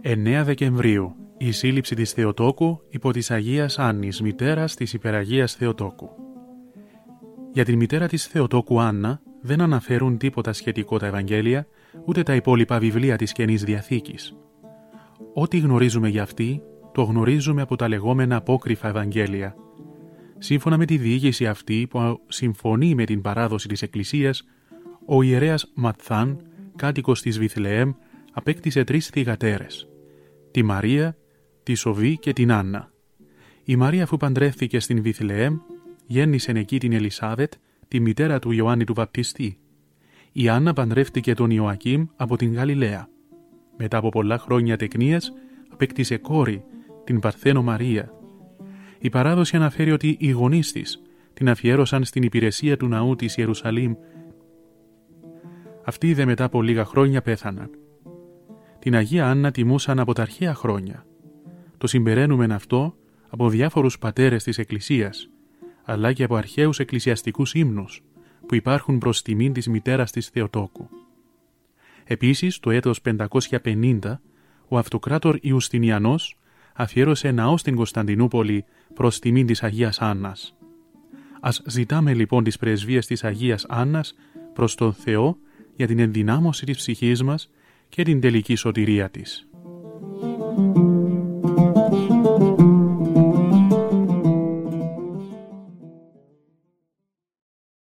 9 Δεκεμβρίου. Η σύλληψη της Θεοτόκου υπό της Αγίας Άννης, μητέρας της Υπεραγίας Θεοτόκου. Για την μητέρα της Θεοτόκου Άννα δεν αναφέρουν τίποτα σχετικό τα Ευαγγέλια, ούτε τα υπόλοιπα βιβλία της Καινής Διαθήκης. Ό,τι γνωρίζουμε για αυτή, το γνωρίζουμε από τα λεγόμενα απόκριφα Ευαγγέλια. Σύμφωνα με τη διήγηση αυτή που συμφωνεί με την παράδοση της Εκκλησίας, ο ιερέας Ματθάν, κάτοικος της Βιθλεέμ, απέκτησε 3 θυγατέρες, τη Μαρία, τη Σοβή και την Άννα. Η Μαρία, αφού παντρεύθηκε στην Βιθλεέμ, γέννησε εκεί την Ελισάβετ, τη μητέρα του Ιωάννη του Βαπτιστή. Η Άννα παντρεύτηκε τον Ιωακήμ από την Γαλιλαία. Μετά από πολλά χρόνια τεκνίας, απέκτησε κόρη, την Παρθένο Μαρία. Η παράδοση αναφέρει ότι οι γονείς της την αφιέρωσαν στην υπηρεσία του ναού της Ιερουσαλήμ. Αυτοί δε μετά από λίγα χρόνια πέθαναν. Την Αγία Άννα τιμούσαν από τα αρχαία χρόνια. Το συμπεραίνουμε αυτό από διάφορους πατέρες της Εκκλησίας, αλλά και από αρχαίους εκκλησιαστικούς ύμνους που υπάρχουν προς τιμήν της μητέρας της Θεοτόκου. Επίσης, το έτος 550, ο αυτοκράτορ Ιουστινιανός αφιέρωσε ναό στην Κωνσταντινούπολη προς τιμήν της Αγίας Άννας. Ας ζητάμε λοιπόν τις πρεσβείες της Αγίας Άννας προς τον Θεό για την ενδυνάμωση της ψυχής μας και την τελική σωτηρία της.